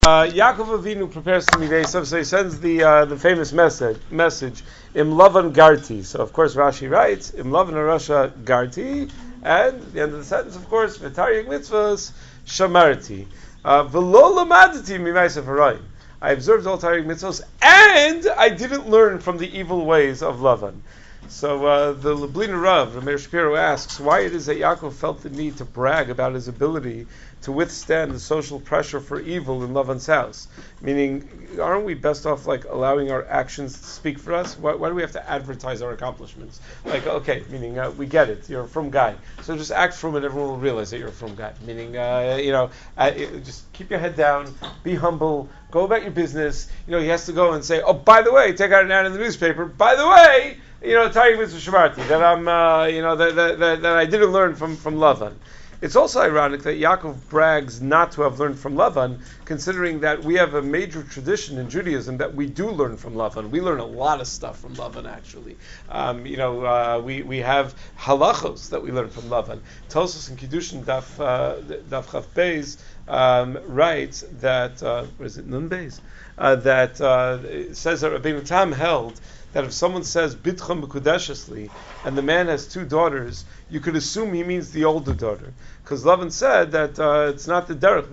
Yaakov Avinu prepares to meet Esav, so he sends the famous message, Im Lavan Garti. So of course Rashi writes, Im Lavan Arasha Garti, and at the end of the sentence, of course, V'taryag mitzvahs Shamarti. V'lo lamadati mi'ma'asav harayim. I observed all Taryag mitzvahs, and I didn't learn from the evil ways of Lavan. So the Lubliner Rav, Rameir Shapiro, asks why it is that Yaakov felt the need to brag about his ability to withstand the social pressure for evil in Lavan's house. Meaning, aren't we best off allowing our actions to speak for us? Why do we have to advertise our accomplishments? Okay, meaning we get it. You're a frum guy, so just act frum, and everyone will realize that you're a frum guy. Meaning, just keep your head down, be humble, go about your business. He has to go and say, oh, by the way, take out an ad in the newspaper. By the way, Taryag mitzvah shamarti, that I'm, that I didn't learn from Lavan. It's also ironic that Yaakov brags not to have learned from Lavan, considering that we have a major tradition in Judaism that we do learn from Lavan. We learn a lot of stuff from Lavan, actually. We have halachos that we learn from Lavan. Tosos and Kiddushin Daf Chaf Beis writes that, where is it, Nun Beis? That says that Rabbeinu Tam held that if someone says bitcham b'kudeshesli and the man has two daughters, you could assume he means the older daughter, because Lavan said that it's not the derech.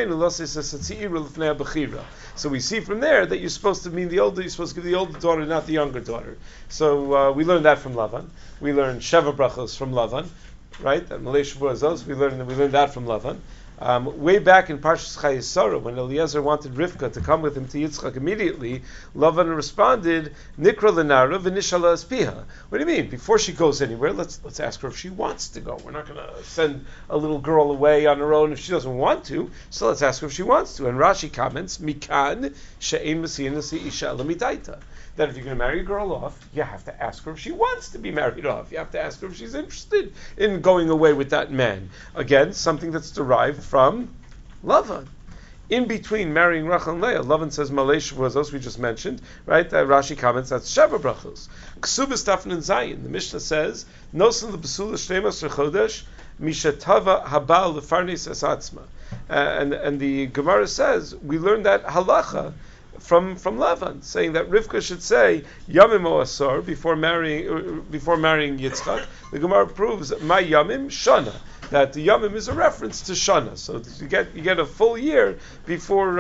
So we see from there that you're supposed to mean the older. You're supposed to give the older daughter, not the younger daughter. So we learned that from Lavan. We learned Sheva brachos from Lavan, right? That Malay Shavua Azos. We learned that from Lavan. Way back in Parshas Chayesara, when Eliezer wanted Rivka to come with him to Yitzchak immediately, Lavan responded, "Nikra lenara v'nishala espiha." What do you mean? Before she goes anywhere, let's ask her if she wants to go. We're not going to send a little girl away on her own if she doesn't want to. So let's ask her if she wants to. And Rashi comments, "Mikan she'ein masiyin nasi isha lamitaita." That if you're going to marry a girl off, you have to ask her if she wants to be married off. You have to ask her if she's interested in going away with that man. Again, something that's derived from Lavan. In between marrying Rachel and Leah, Lavan says Malay Shavuos, we just mentioned, right? Rashi comments that's Sheva brachos. Ksubas Tafin and Zayin. The Mishnah says, Nosan lebesula shteimas rechodesh mishatava habal lefarnis esatzma. And the Gemara says we learned that halacha from Lavan, saying that Rivka should say Yamim o Asar before marrying Yitzchak. The Gemara proves my Yamim Shana, that the Yamim is a reference to Shana. So you get a full year before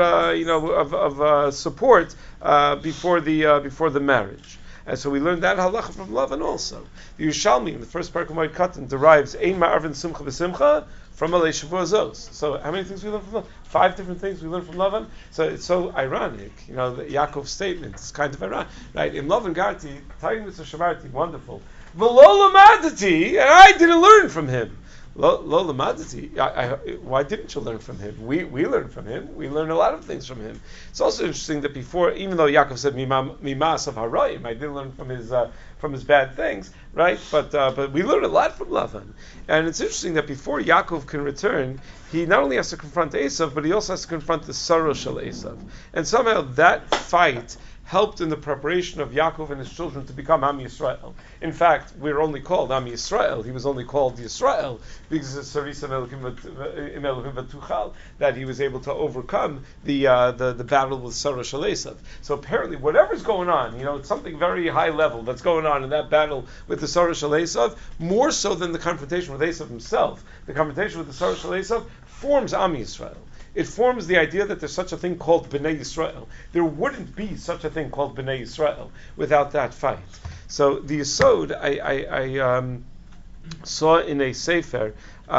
of support before the marriage. And so we learned that halacha from Lavan also. The Yerushalmi in the first part of Moed Katan derives Ein Ma'arvin Simcha v'Simcha from Malay Shavua Zos. So how many things we learn from Lavan? 5 different things we learn from Lavan. So it's so ironic, the Yaakov's statement is kind of ironic, right? In Lavan Garti, Taryag mitzvah shamarti, wonderful. V'lo lamadati, and I didn't learn from him. Lo lamadati. Why didn't you learn from him? We learned from him. We learned a lot of things from him. It's also interesting that before, even though Yaakov said mimas of harayim, I didn't learn from his bad things, right? But we learned a lot from Lavan. And it's interesting that before Yaakov can return, he not only has to confront Esav, but he also has to confront the sorrow shel Esav. And somehow that fight helped in the preparation of Yaakov and his children to become Am Yisrael. In fact, we're only called Am Yisrael. He was only called Yisrael because of Sarisa Elohim V'Tuchal, that he was able to overcome the battle with Sarah Shel Esav. So apparently, whatever's going on, it's something very high level that's going on in that battle with the Sarah Shel Esav, more so than the confrontation with Esav himself. The confrontation with the Sarah Shel Esav forms Am Yisrael. It forms the idea that there's such a thing called Bnei Yisrael. There wouldn't be such a thing called Bnei Yisrael without that fight. So the Yesod, I saw in a sefer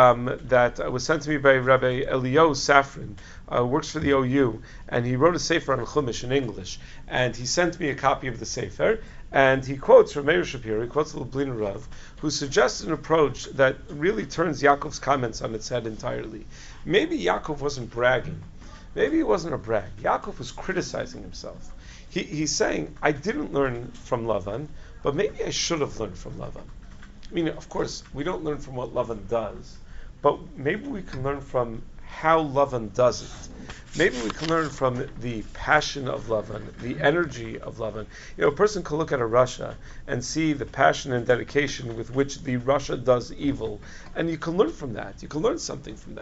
that was sent to me by Rabbi Eliyahu Safran, works for the OU, and he wrote a sefer on Chumash in English, and he sent me a copy of the sefer, and he quotes from Meir Shapiro, he quotes the Lubliner Rav, who suggests an approach that really turns Yaakov's comments on its head entirely. Maybe Yaakov wasn't bragging. Maybe he wasn't a brag. Yaakov was criticizing himself. He's saying, I didn't learn from Lavan, but maybe I should have learned from Lavan. I mean, of course, we don't learn from what Lavan does, but maybe we can learn from how Lavan does it. Maybe we can learn from the passion of Lavan, the energy of Lavan. A person can look at a Russia and see the passion and dedication with which the Russia does evil, and you can learn from that. You can learn something from that.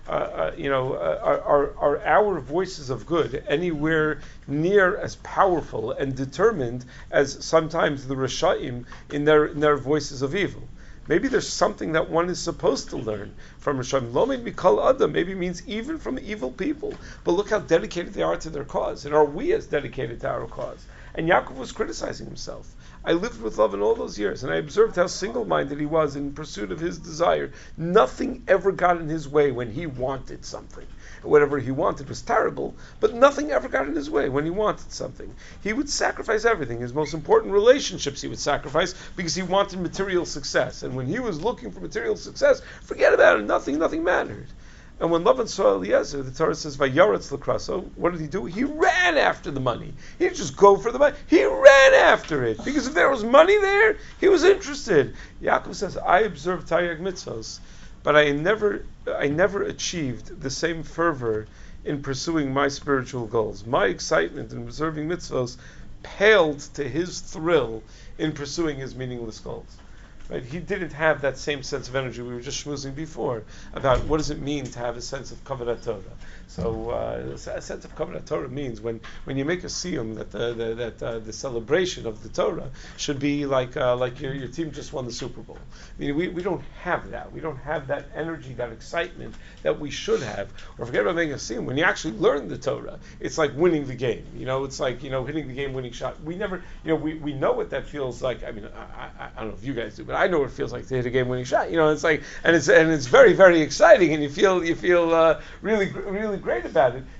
are our voices of good anywhere near as powerful and determined as sometimes the Rishayim in their voices of evil? Maybe there's something that one is supposed to learn from Rishayim. Lo mein mikol adam maybe means even from evil people. But look how dedicated they are to their cause. And are we as dedicated to our cause? And Yaakov was criticizing himself. I lived with Lavan all those years, and I observed how single-minded he was in pursuit of his desire. Nothing ever got in his way when he wanted something. Whatever he wanted was terrible, but nothing ever got in his way when he wanted something. He would sacrifice everything. His most important relationships he would sacrifice because he wanted material success. And when he was looking for material success, forget about it. Nothing mattered. And when Lavan saw Eliezer, the Torah says, "Vayaretz l'kraso." What did he do? He ran after the money. He didn't just go for the money. He ran after it because if there was money there, he was interested. Yaakov says, "I observed Taryag mitzvos, but I never achieved the same fervor in pursuing my spiritual goals. My excitement in observing mitzvos paled to his thrill in pursuing his meaningless goals." Right? He didn't have that same sense of energy. We were just schmoozing before about what does it mean to have a sense of Kavod Torah. So a sense of Kavod Torah means when you make a siyum that the celebration of the Torah should be like your team just won the Super Bowl. I mean, we don't have that. We don't have that energy, that excitement that we should have. Or forget about making a siyum. When you actually learn the Torah, it's like winning the game. It's like hitting the game-winning shot. We never, we know what that feels like. I mean, I don't know if you guys do, but I know what it feels like to hit a game-winning shot. It's like, and it's very, very exciting, and you feel really, really great about it.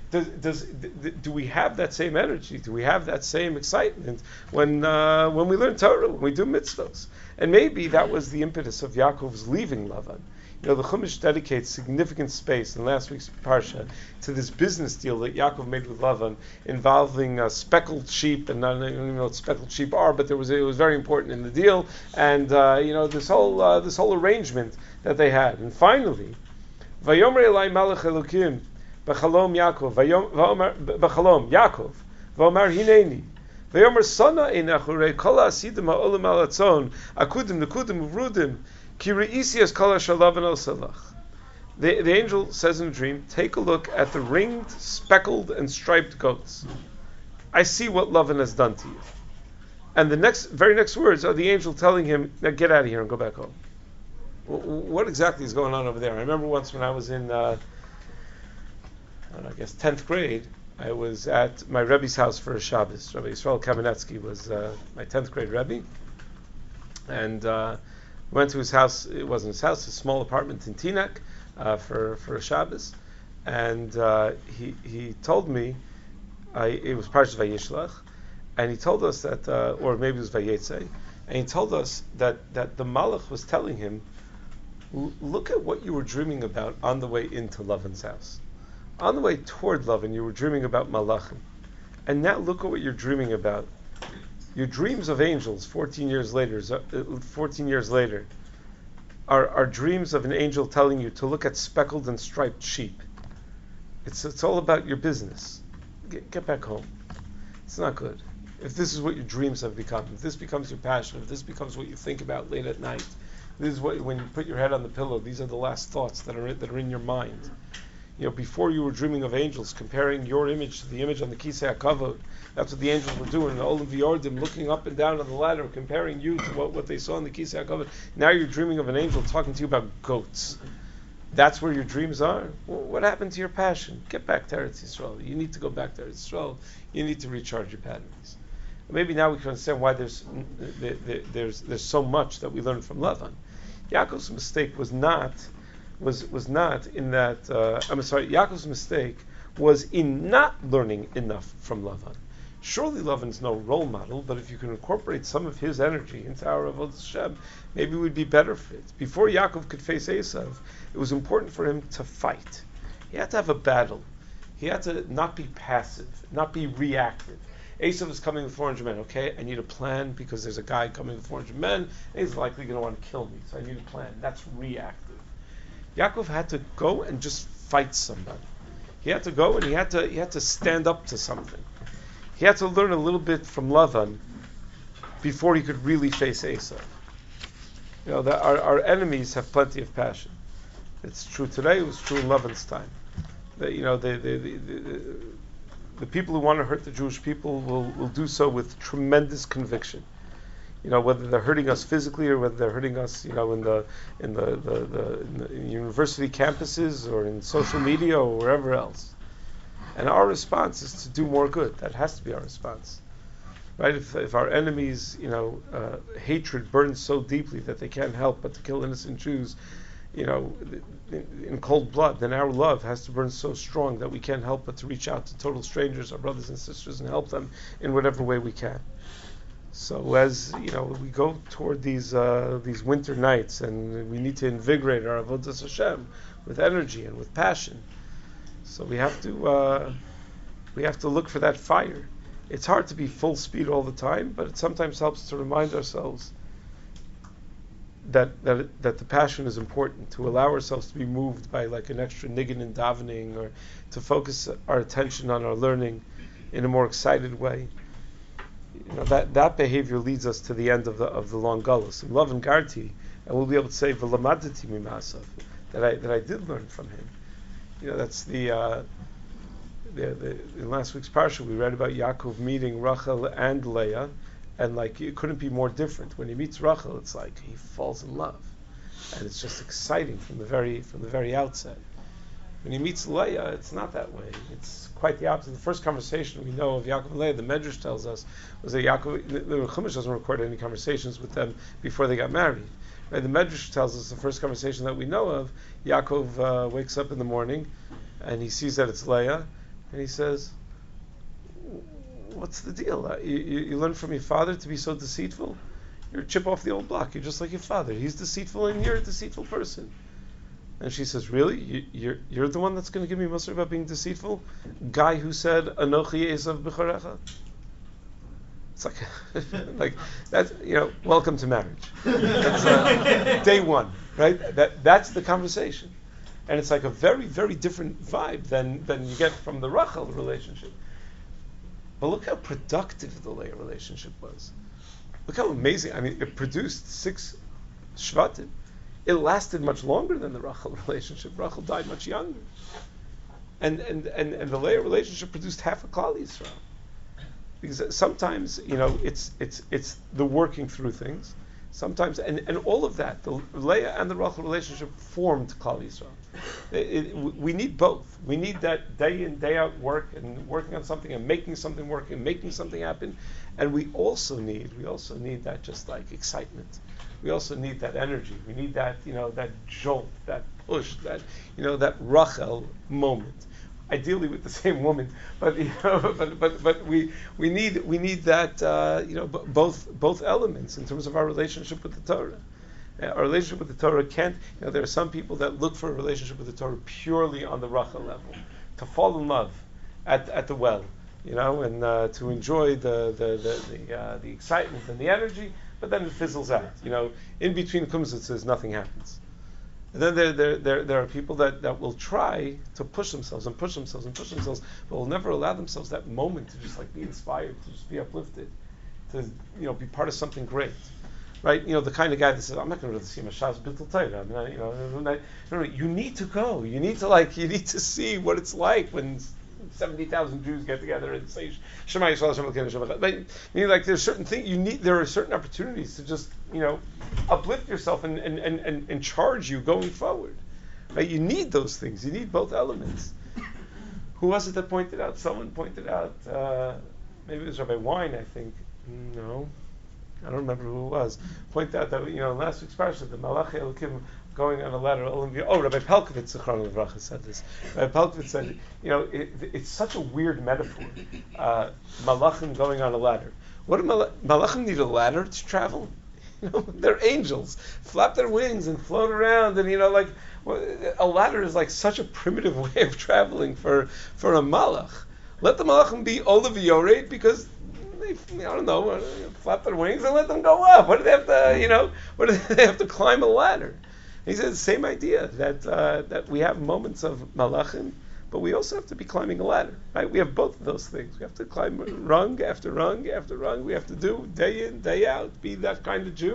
Do we have that same energy? Do we have that same excitement when we learn Torah, when we do mitzvahs? And maybe that was the impetus of Yaakov's leaving Lavan. The Chumash dedicates significant space in last week's parsha to this business deal that Yaakov made with Lavan involving speckled sheep, and I don't even know what speckled sheep are, but it was very important in the deal, and this whole arrangement that they had. And finally, Vayomer Elai Malach Elokim B'Chalom Yaakov B'Chalom Yaakov V'Omar Hineni Vayomer Sana Einachurei Kol Asidim Ha'olam Alatzon Akudim Nekudim Uvrudim. The angel says in a dream, take a look at the ringed, speckled, and striped goats. I see what Lavan has done to you. And the very next words are the angel telling him, now get out of here and go back home. What exactly is going on over there? I remember once when I was in, 10th grade, I was at my Rebbe's house for a Shabbos. Rabbi Yisrael Kamenetsky was my 10th grade Rebbe. And went to his house. It wasn't his house; a small apartment in Teaneck for a Shabbos, and he told me it was Parshas Vayishlach, and he told us that, or maybe it was Vayetze, and he told us that the Malach was telling him, look at what you were dreaming about on the way into Lavan's house. On the way toward Lavan, you were dreaming about Malachim, and now look at what you're dreaming about. Your dreams of angels 14 years later are dreams of an angel telling you to look at speckled and striped sheep. It's all about your business. Get back home. It's not good. If this is what your dreams have become, if this becomes your passion, if this becomes what you think about late at night, this is what, when you put your head on the pillow, these are the last thoughts that are in your mind. Before you were dreaming of angels, comparing your image to the image on the Kisei HaKavod. That's what the angels were doing. The Olam V'Yordim, looking up and down on the ladder, comparing you to what they saw on the Kisei HaKavod. Now you're dreaming of an angel talking to you about goats. That's where your dreams are? What happened to your passion? Get back to Eretz Yisrael. You need to go back to Eretz Yisrael. You need to recharge your batteries. Maybe now we can understand why there's so much that we learn from Lavan. Yaakov's mistake was not in that. Yaakov's mistake was in not learning enough from Lavan. Surely Lavan's no role model, but if you can incorporate some of his energy into our Avodas Hashem, maybe we'd be better fit. Before Yaakov could face Esav, it was important for him to fight. He had to have a battle. He had to not be passive, not be reactive. Esav is coming with 400 men. Okay, I need a plan because there's a guy coming with 400 men, and he's likely going to want to kill me, so I need a plan. That's reactive. Yaakov had to go and just fight somebody. He had to go and he had to stand up to something. He had to learn a little bit from Lavan before he could really face Esav. Our enemies have plenty of passion. It's true today. It was true in Lavan's time. The people who want to hurt the Jewish people will do so with tremendous conviction. Whether they're hurting us physically or whether they're hurting us, in the university campuses or in social media or wherever else. And our response is to do more good. That has to be our response, right? If our enemies, hatred burns so deeply that they can't help but to kill innocent Jews, in cold blood, then our love has to burn so strong that we can't help but to reach out to total strangers, our brothers and sisters, and help them in whatever way we can. So as we go toward these winter nights, and we need to invigorate our avodas Hashem with energy and with passion. So we have to look for that fire. It's hard to be full speed all the time, but it sometimes helps to remind ourselves that the passion is important. To allow ourselves to be moved by like an extra niggin in davening, or to focus our attention on our learning in a more excited way. That behavior leads us to the end of the long gullus. In Love and Garti, and we'll be able to say v'lamadati mimasav, that I did learn from him. That's in last week's parsha we read about Yaakov meeting Rachel and Leah, and it couldn't be more different. When he meets Rachel, it's like he falls in love, and it's just exciting from the very outset. When he meets Leah, it's not that way. It's quite the opposite. The first conversation we know of Yaakov and Leah, the Medrash tells us, was that Yaakov, the Chumash doesn't record any conversations with them before they got married. Right? The Medrash tells us the first conversation that we know of, Yaakov wakes up in the morning, and he sees that it's Leah, and he says, "What's the deal? You learned from your father to be so deceitful? You're a chip off the old block. You're just like your father. He's deceitful, and you're a deceitful person." And she says, "Really? You're the one that's going to give me mussar about being deceitful? Guy who said, Anochi Esav b'chorecha?" It's like that's, welcome to marriage. That's day one, right? That's the conversation. And it's like a very, very different vibe than you get from the Rachel relationship. But look how productive the Leah relationship was. Look how amazing. I mean, it produced 6 Shvatim. It lasted much longer than the Rachel relationship. Rachel died much younger. And the Leah relationship produced half a Klal Yisrael. Because sometimes, it's the working through things. Sometimes, and all of that, the Leah and the Rachel relationship formed Klal Yisrael. We need both. We need that day in, day out work, and working on something and making something work and making something happen. And we also need that just like excitement. We also need that energy. We need that, that jolt, that push, that Rachel moment. Ideally with the same woman, but we need that both elements in terms of our relationship with the Torah. Our relationship with the Torah can't. There are some people that look for a relationship with the Torah purely on the Rachel level, to fall in love at the well, and to enjoy the excitement and the energy, but then it fizzles out. In between kumzitzes, nothing happens. And then there are people that will try to push themselves, but will never allow themselves that moment to just like be inspired, to just be uplifted, to be part of something great, right? The kind of guy that says, "I'm not going to see Mashas Bittul Torah." You need to go. You need to see what it's like when 70,000 Jews get together and say Shema Yisrael Hashem Elokeinu Hashem Echad. There's certain things there are certain opportunities to just uplift yourself and charge you going forward. Right? You need those things. You need both elements. Who was it that pointed out? Someone pointed out. Maybe it was Rabbi Wein, I think. No, I don't remember who it was. Pointed out that last week's parsha, the Malachi Elokim going on a ladder. Rabbi Pelkovitz Zichron Livracha said this. Rabbi Pelkovitz said, it's such a weird metaphor. Malachim going on a ladder. What do Malachim need a ladder to travel? They're angels. Flap their wings and float around, and a ladder is like such a primitive way of traveling for a malach. Let the malachim be Olav Yored because they, flap their wings and let them go up. What do they have to, what do they have to climb a ladder? He said the same idea that we have moments of malachim, but we also have to be climbing a ladder. Right? We have both of those things. We have to climb rung after rung after rung. We have to do day in, day out, be that kind of Jew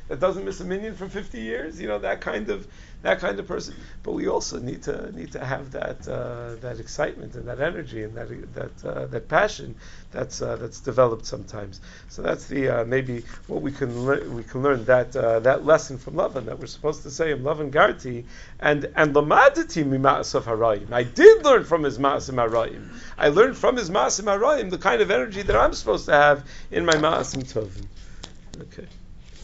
that doesn't miss a minyan for 50 years. That kind of person. But we also need to have that excitement and that energy and that passion that's developed sometimes. So that's the maybe what we can learn that lesson from Lavan, that we're supposed to say in Lavan Garti and lamadati mima'asav harayim. I did learn from his ma'asim harayim. I learned from his ma'asim harayim the kind of energy that I'm supposed to have in my ma'asim tovim. Okay.